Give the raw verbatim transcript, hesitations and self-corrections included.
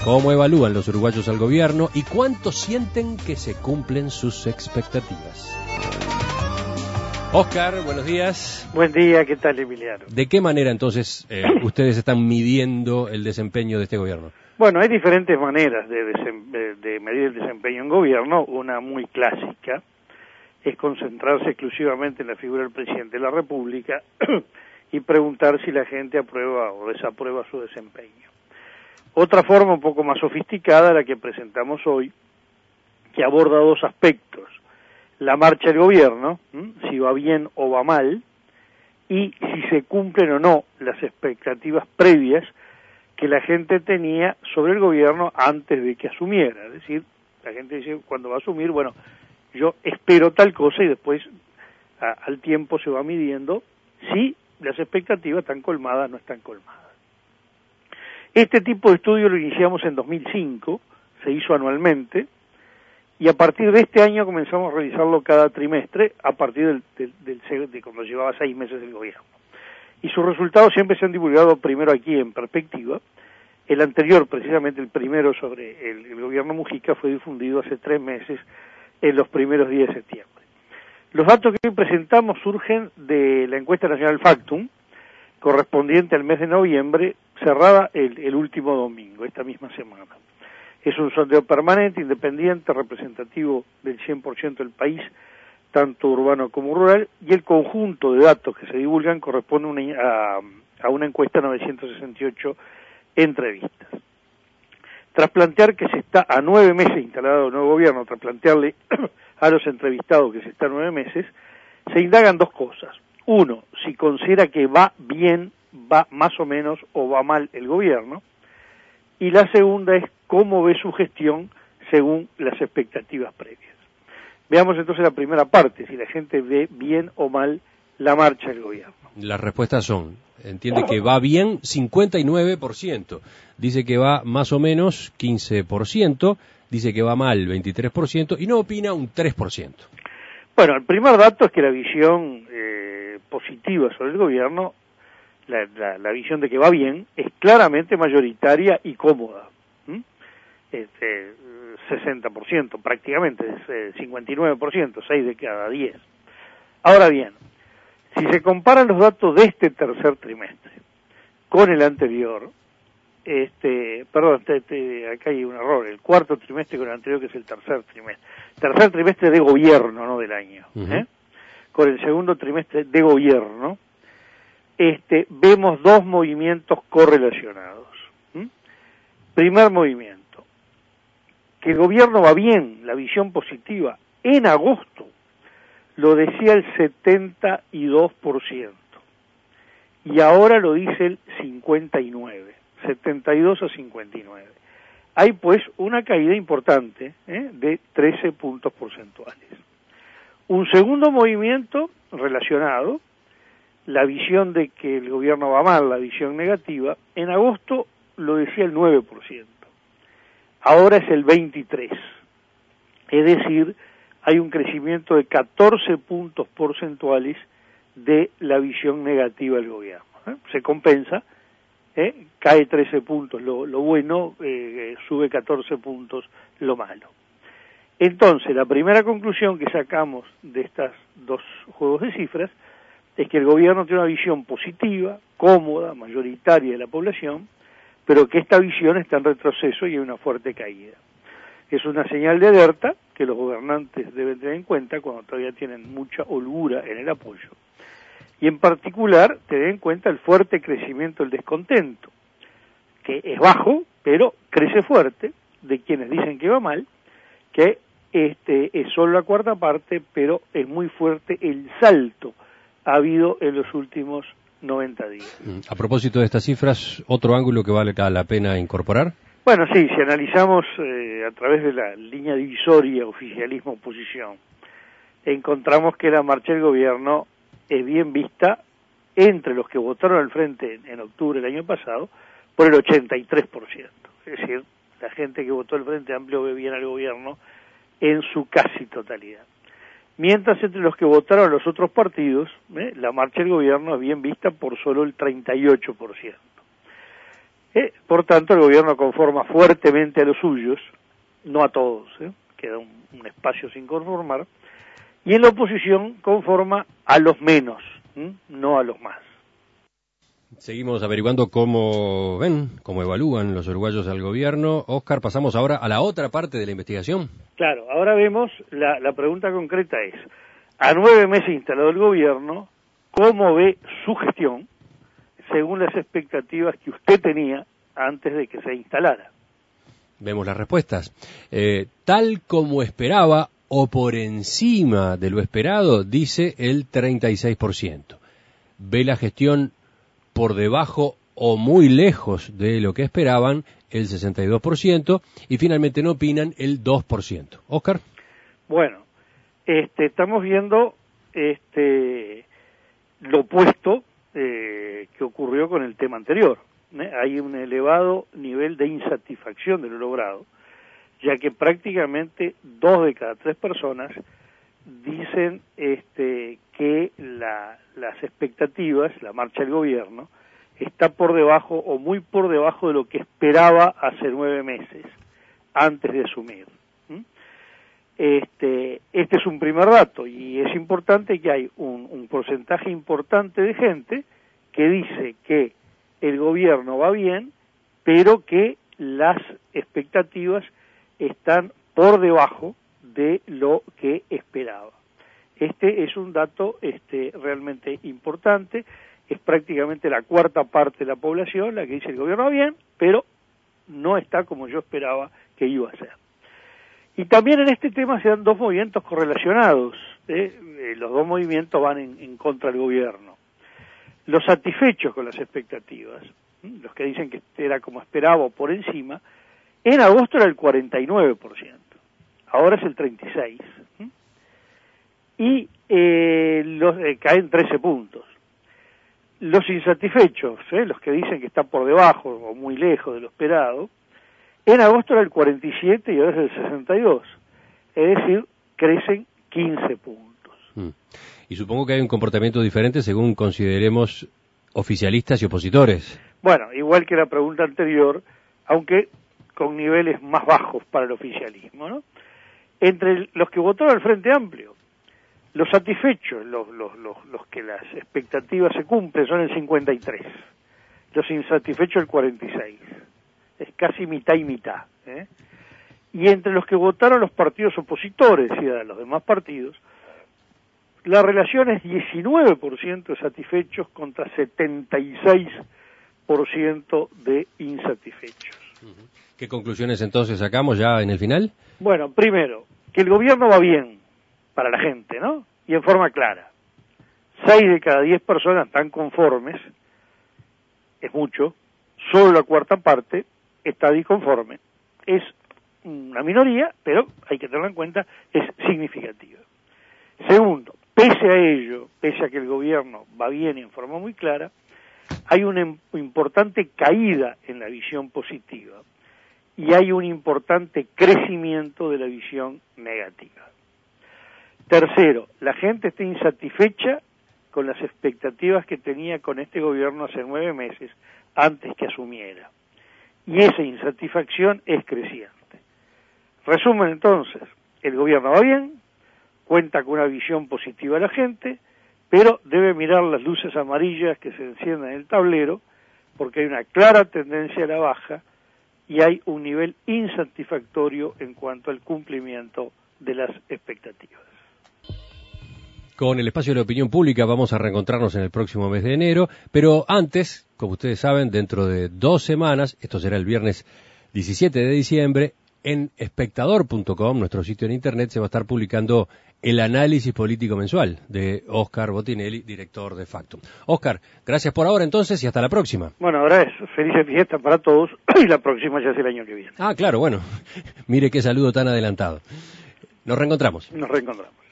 ¿Cómo evalúan los uruguayos al gobierno y cuánto sienten que se cumplen sus expectativas? Oscar, buenos días. Buen día, ¿qué tal, Emiliano? ¿De qué manera entonces eh, ustedes están midiendo el desempeño de este gobierno? Bueno, hay diferentes maneras de, de, de medir el desempeño en gobierno. Una muy clásica es concentrarse exclusivamente en la figura del presidente de la República y preguntar si la gente aprueba o desaprueba su desempeño. Otra forma un poco más sofisticada, la que presentamos hoy, que aborda dos aspectos: la marcha del gobierno, ¿m? si va bien o va mal, y si se cumplen o no las expectativas previas que la gente tenía sobre el gobierno antes de que asumiera. Es decir, la gente dice, cuando va a asumir, bueno, yo espero tal cosa, y después a, al tiempo se va midiendo si las expectativas están colmadas o no están colmadas. Este tipo de estudio lo iniciamos en dos mil cinco, se hizo anualmente, y a partir de este año comenzamos a realizarlo cada trimestre, a partir del, del, del de cuando llevaba seis meses el gobierno. Y sus resultados siempre se han divulgado primero aquí en Perspectiva. El anterior, precisamente el primero sobre el, el gobierno Mujica, fue difundido hace tres meses, en los primeros días de septiembre. Los datos que hoy presentamos surgen de la encuesta nacional Factum, correspondiente al mes de noviembre, cerrada el, el último domingo, esta misma semana. Es un sondeo permanente, independiente, representativo del cien por ciento del país, tanto urbano como rural, y el conjunto de datos que se divulgan corresponde una, a, a una encuesta de novecientas sesenta y ocho entrevistas. Tras plantear que se está a nueve meses instalado el nuevo gobierno, tras plantearle a los entrevistados que se está a nueve meses, se indagan dos cosas. Uno, si considera que va bien, va más o menos, o va mal el gobierno, y la segunda es cómo ve su gestión según las expectativas previas. Veamos entonces la primera parte, si la gente ve bien o mal la marcha del gobierno. Las respuestas son, entiende que va bien cincuenta y nueve por ciento, dice que va más o menos quince por ciento, dice que va mal veintitrés por ciento y no opina un tres por ciento. Bueno, el primer dato es que la visión eh, positiva sobre el gobierno, la, la, la visión de que va bien, es claramente mayoritaria y cómoda. ¿Mm? Este, sesenta por ciento prácticamente, es, eh, cincuenta y nueve por ciento, seis de cada diez. Ahora bien, si se comparan los datos de este tercer trimestre con el anterior, este, perdón, te, te, acá hay un error, el cuarto trimestre con el anterior, que es el tercer trimestre, tercer trimestre de gobierno, no del año, uh-huh. ¿eh? Con el segundo trimestre de gobierno, este, vemos dos movimientos correlacionados. ¿Mm? Primer movimiento, que el gobierno va bien, la visión positiva, en agosto lo decía el setenta y dos por ciento, y ahora lo dice el cincuenta y nueve por ciento, setenta y dos a cincuenta y nueve. Hay pues una caída importante ¿eh? de trece puntos porcentuales. Un segundo movimiento relacionado, la visión de que el gobierno va mal, la visión negativa, en agosto lo decía el nueve por ciento, ahora es el veintitrés por ciento, es decir, hay un crecimiento de catorce puntos porcentuales de la visión negativa del gobierno. ¿eh? Se compensa, ¿eh? cae trece puntos lo, lo bueno, eh, sube catorce puntos lo malo. Entonces, la primera conclusión que sacamos de estos dos juegos de cifras es que el gobierno tiene una visión positiva, cómoda, mayoritaria de la población, pero que esta visión está en retroceso y hay una fuerte caída. Es una señal de alerta que los gobernantes deben tener en cuenta cuando todavía tienen mucha holgura en el apoyo. Y en particular, tener en cuenta el fuerte crecimiento del descontento, que es bajo, pero crece fuerte, de quienes dicen que va mal, que este es solo la cuarta parte, pero es muy fuerte el salto ha habido en los últimos noventa días. A propósito de estas cifras, ¿otro ángulo que vale la pena incorporar? Bueno, sí, si analizamos eh, a través de la línea divisoria oficialismo-oposición, encontramos que la marcha del gobierno es bien vista entre los que votaron al frente en, en octubre del año pasado por el ochenta y tres por ciento. Es decir, la gente que votó al Frente Amplio ve bien al gobierno en su casi totalidad. Mientras entre los que votaron a los otros partidos, ¿eh? la marcha del gobierno es bien vista por solo el treinta y ocho por ciento. Eh, por tanto, el gobierno conforma fuertemente a los suyos, no a todos, ¿eh? Queda un, un espacio sin conformar, y en la oposición conforma a los menos, ¿eh? No a los más. Seguimos averiguando cómo ven, cómo evalúan los uruguayos al gobierno. Óscar, pasamos ahora a la otra parte de la investigación. Claro, ahora vemos, la, la pregunta concreta es, a nueve meses instalado el gobierno, ¿cómo ve su gestión según las expectativas que usted tenía antes de que se instalara? Vemos las respuestas. Eh, tal como esperaba o por encima de lo esperado, dice el treinta y seis por ciento. Ve la gestión por debajo o muy lejos de lo que esperaban, el sesenta y dos por ciento, y finalmente no opinan el dos por ciento. Óscar. Bueno, este, estamos viendo este, lo opuesto eh, que ocurrió con el tema anterior. ¿eh? Hay un elevado nivel de insatisfacción de lo logrado, ya que prácticamente dos de cada tres personas dicen este, que la, las expectativas, la marcha del gobierno, está por debajo o muy por debajo de lo que esperaba hace nueve meses, antes de asumir. ¿Mm? Este, este es un primer dato, y es importante que hay un, un porcentaje importante de gente que dice que el gobierno va bien, pero que las expectativas están por debajo de lo que esperaba. Este es un dato este, realmente importante, es prácticamente la cuarta parte de la población la que dice el gobierno va bien, pero no está como yo esperaba que iba a ser. Y también en este tema se dan dos movimientos correlacionados, ¿eh? Eh, los dos movimientos van en, en contra del gobierno. Los satisfechos con las expectativas, ¿eh? los que dicen que era como esperaba o por encima, en agosto era el cuarenta y nueve por ciento, ahora es el treinta y seis por ciento. ¿eh? Y eh, los, eh, caen trece puntos. Los insatisfechos, ¿eh? los que dicen que está por debajo o muy lejos de lo esperado, en agosto era el cuarenta y siete y ahora es el sesenta y dos. Es decir, crecen quince puntos. Mm. Y supongo que hay un comportamiento diferente según consideremos oficialistas y opositores. Bueno, igual que la pregunta anterior, aunque con niveles más bajos para el oficialismo, ¿no? Entre los que votaron al Frente Amplio, los satisfechos, los, los, los, los que las expectativas se cumplen, son el cincuenta y tres, los insatisfechos el cuarenta y seis, es casi mitad y mitad. ¿eh? Y entre los que votaron los partidos opositores, es decir, los demás partidos, la relación es diecinueve por ciento de satisfechos contra setenta y seis por ciento de insatisfechos. ¿Qué conclusiones entonces sacamos ya en el final? Bueno, primero, que el gobierno va bien para la gente, ¿no? Y en forma clara. Seis de cada diez personas están conformes, es mucho, solo la cuarta parte está disconforme. Es una minoría, pero hay que tenerlo en cuenta, es significativa. Segundo, pese a ello, pese a que el gobierno va bien en forma muy clara, hay una importante caída en la visión positiva y hay un importante crecimiento de la visión negativa. Tercero, la gente está insatisfecha con las expectativas que tenía con este gobierno hace nueve meses, antes que asumiera. Y esa insatisfacción es creciente. Resumen entonces, el gobierno va bien, cuenta con una visión positiva de la gente, pero debe mirar las luces amarillas que se encienden en el tablero, porque hay una clara tendencia a la baja y hay un nivel insatisfactorio en cuanto al cumplimiento de las expectativas. Con el espacio de la opinión pública vamos a reencontrarnos en el próximo mes de enero, pero antes, como ustedes saben, dentro de dos semanas, esto será el viernes diecisiete de diciembre, en espectador punto com, nuestro sitio en internet, se va a estar publicando el análisis político mensual de Óscar Botinelli, director de Factum. Óscar, gracias por ahora entonces y hasta la próxima. Bueno, ahora es felices fiestas para todos y la próxima ya es el año que viene. Ah, claro, bueno, mire qué saludo tan adelantado. Nos reencontramos. Nos reencontramos.